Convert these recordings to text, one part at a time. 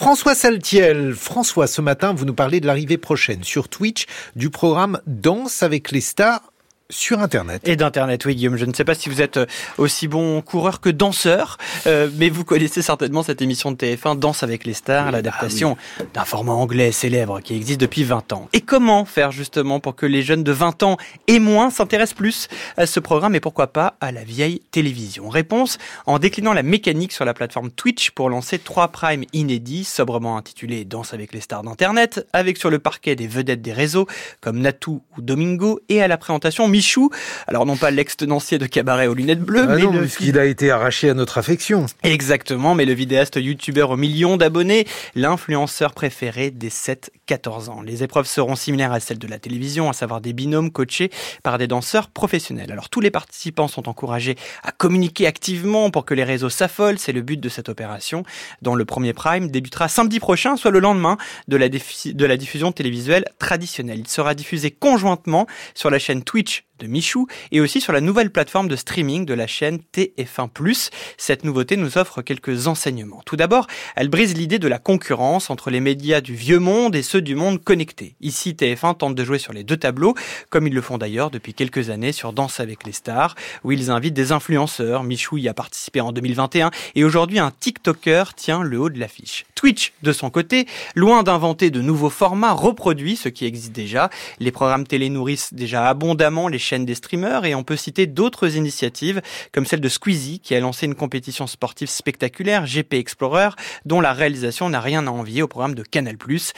François Saltiel. François, ce matin, vous nous parlez de l'arrivée prochaine sur Twitch du programme Danse avec les stars sur Internet. Et d'Internet, oui Guillaume. Je ne sais pas si vous êtes aussi bon coureur que danseur, mais vous connaissez certainement cette émission de TF1, Danse avec les stars, l'adaptation d'un format anglais célèbre qui existe depuis 20 ans. Et comment faire justement pour que les jeunes de 20 ans et moins s'intéressent plus à ce programme et pourquoi pas à la vieille télévision? Réponse en déclinant la mécanique sur la plateforme Twitch pour lancer 3 primes inédits, sobrement intitulés Danse avec les stars d'Internet, avec sur le parquet des vedettes des réseaux comme Natou ou Domingo et à la présentation Michou, alors non pas l'ex-tenancier de cabaret aux lunettes bleues, mais non, puisqu'il a été arraché à notre affection. Exactement, mais le vidéaste youtubeur aux millions d'abonnés, l'influenceur préféré des 7-14 ans. Les épreuves seront similaires à celles de la télévision, à savoir des binômes coachés par des danseurs professionnels. Alors tous les participants sont encouragés à communiquer activement pour que les réseaux s'affolent, c'est le but de cette opération, dont le premier prime débutera samedi prochain, soit le lendemain de la diffusion télévisuelle traditionnelle. Il sera diffusé conjointement sur la chaîne Twitch de Michou et aussi sur la nouvelle plateforme de streaming de la chaîne TF1+. Cette nouveauté nous offre quelques enseignements. Tout d'abord, elle brise l'idée de la concurrence entre les médias du vieux monde et ceux du monde connecté. Ici, TF1 tente de jouer sur les deux tableaux, comme ils le font d'ailleurs depuis quelques années sur Danse avec les stars, où ils invitent des influenceurs. Michou y a participé en 2021 et aujourd'hui un TikToker tient le haut de l'affiche. Twitch, de son côté, loin d'inventer de nouveaux formats, reproduit ce qui existe déjà. Les programmes télé nourrissent déjà abondamment les chaînes des streamers et on peut citer d'autres initiatives comme celle de Squeezie qui a lancé une compétition sportive spectaculaire, GP Explorer, dont la réalisation n'a rien à envier au programme de Canal+.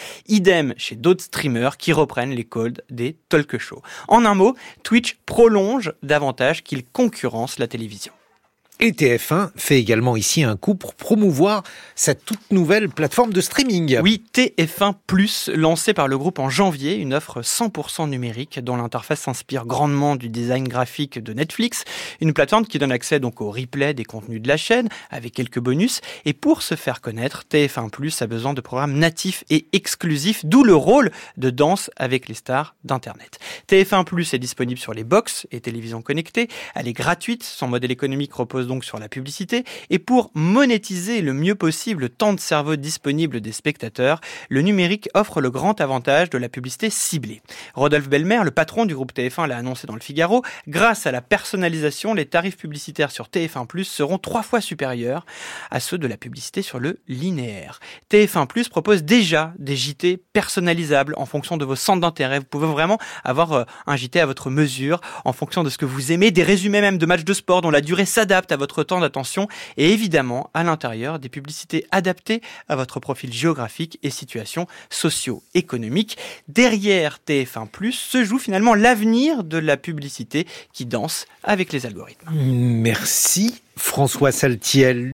Idem chez d'autres streamers qui reprennent les codes des talk shows. En un mot, Twitch prolonge davantage qu'il concurrence la télévision. Et TF1 fait également ici un coup pour promouvoir cette toute nouvelle plateforme de streaming. Oui, TF1+, lancé par le groupe en janvier, une offre 100% numérique dont l'interface s'inspire grandement du design graphique de Netflix, une plateforme qui donne accès donc au replay des contenus de la chaîne avec quelques bonus. Et pour se faire connaître, TF1+ a besoin de programmes natifs et exclusifs, d'où le rôle de Danse avec les stars d'Internet. TF1+ est disponible sur les box et télévisions connectées, elle est gratuite, son modèle économique repose donc sur la publicité, et pour monétiser le mieux possible le temps de cerveau disponible des spectateurs, le numérique offre le grand avantage de la publicité ciblée. Rodolphe Belmer, le patron du groupe TF1, l'a annoncé dans le Figaro, grâce à la personnalisation, les tarifs publicitaires sur TF1+ seront 3 fois supérieurs à ceux de la publicité sur le linéaire. TF1+ propose déjà des JT personnalisables en fonction de vos centres d'intérêt. Vous pouvez vraiment avoir un JT à votre mesure, en fonction de ce que vous aimez, des résumés même de matchs de sport dont la durée s'adapte à votre temps d'attention et évidemment à l'intérieur des publicités adaptées à votre profil géographique et situation socio-économique. Derrière TF1+, se joue finalement l'avenir de la publicité qui danse avec les algorithmes. Merci François Saltiel.